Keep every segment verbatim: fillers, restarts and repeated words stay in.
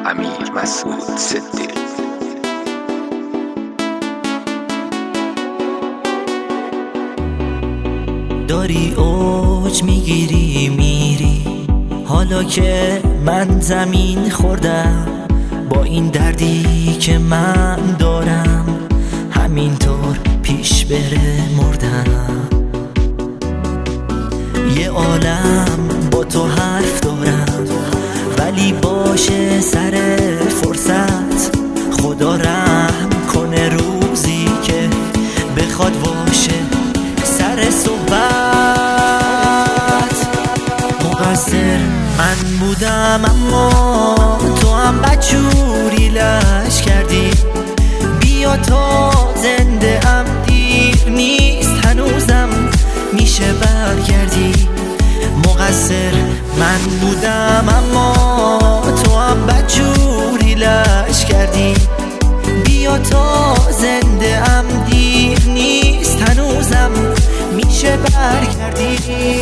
امیر مسعود صدیق. داری اوج میگیری میری، حالا که من زمین خوردم، با این دردی که من دارم همینطور پیش بره مردم. یه عالم با تو حرف دارم، ولی باشه سر فرصت خدا رحم کنه روزی که بخواد باشه سر صحبت. مقصر من بودم اما تو هم بدجوری لش کردی. بیا تا زنده ام، دیر نیست هنوزم میشه برگردی. مقصر من بودم اما تو هم بدجوری لش کردی. بیا تا زنده ام، دیر نیست هنوزم میشه برگردی.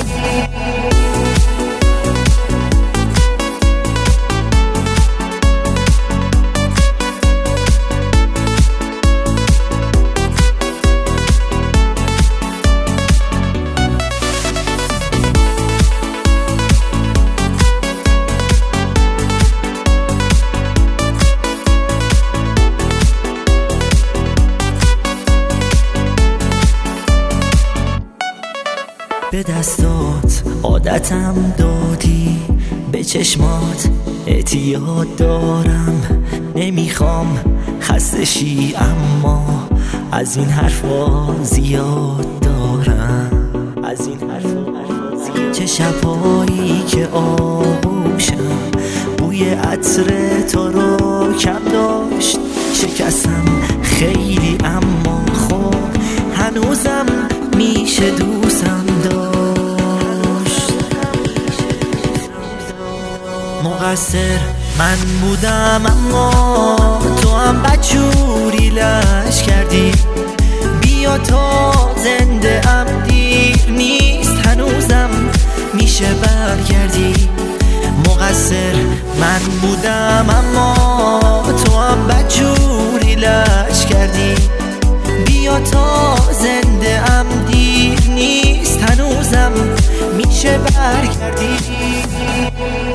به دستات عادتم دادی، به چشمات اعتیاد دارم. نمیخوام خسته شی اما از این حرفا زیاد دارم. از این حرفا زیاد. چه شبایی که آغوشم بوی عطر تو رو کم داشت. شکستم خیلی اما خب هنوزم میشه دوستم داشت. مقصر من بودم اما تو هم بدجوری لش کردی. بیا تا زنده ام، دیر نیست هنوزم میشه برگردی. مقصر من بودم اما تو هم بدجوری لش کردی. بیا تا زنده ام، دیر نیست هنوزم میشه برگردی.